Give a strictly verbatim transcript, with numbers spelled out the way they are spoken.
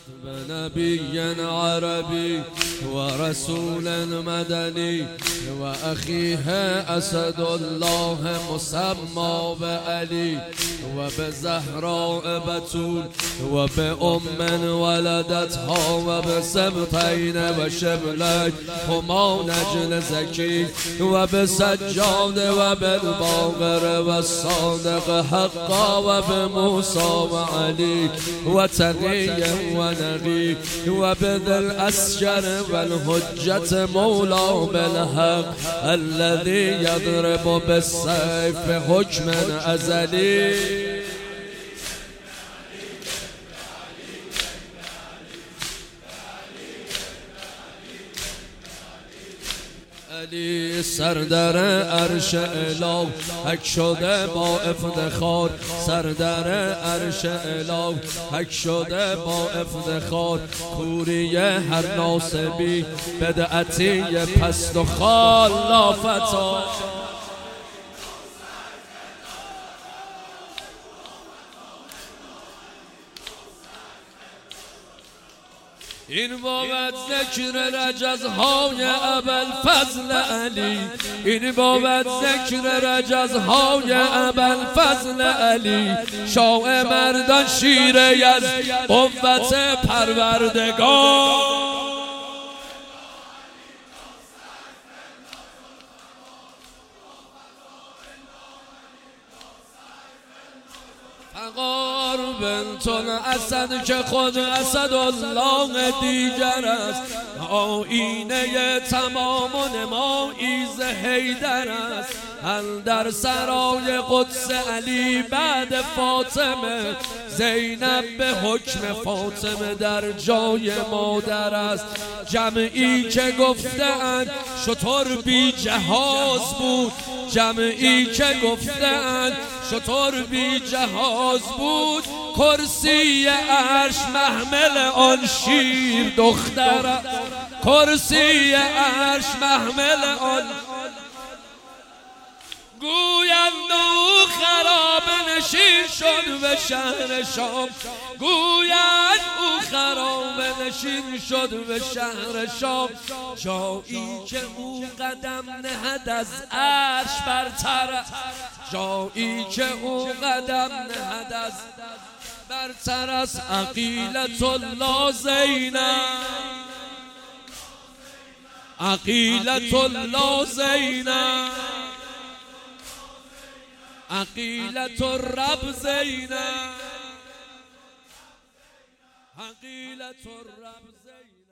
بنبي عربي ورسول مدني وأخيها أسد الله مسمى بعلي وبزهراء بتول وبأم ولدتها وبسبطين وشبلين هما نجل زكي وبسجاد وبالباقر والصادق حقا وبموسى وعلي وتقي ونقي وبذي الأسجر والهجة مولى بالحق الذي يضرب بالسيف حكما أزلي. علی سردر عرش اله حک شده با افتخار، سردر عرش اله حک شده با افتخار، کوری هر ناصبی بدعتی پست و خلافتا. این بابت ذکر رجزهای ابوالفضل علی، این بابت ذکر رجزهای ابوالفضل علی، شاه مردان شیر یزد قوت پروردگار. فقار بنت الاسد که خود اسد الله دیگر است، آینه تمام و نماییز حیدر است. هل در سرای قدس علی بعد فاطمه، زینب به حکم فاطمه در جای مادر است. جمعی که گفتند شتر بی جهاز بود، جمعی که گفتند شتر بی جهاز بود، کرسی عرش محمل آن شیر دختر، کرسی عرش محمل آن. گویند او خرابه نشین شد به شهر شام، گویند او خرابه نشین شد به شهر شام. جایی که او قدم نهد از عرش برتر، جایی که او قدم نهد از برتر است. عقیلة الله زینب، عقیلة الله زینب، عقیلة الرب زینب، عقیلة الرب زینب.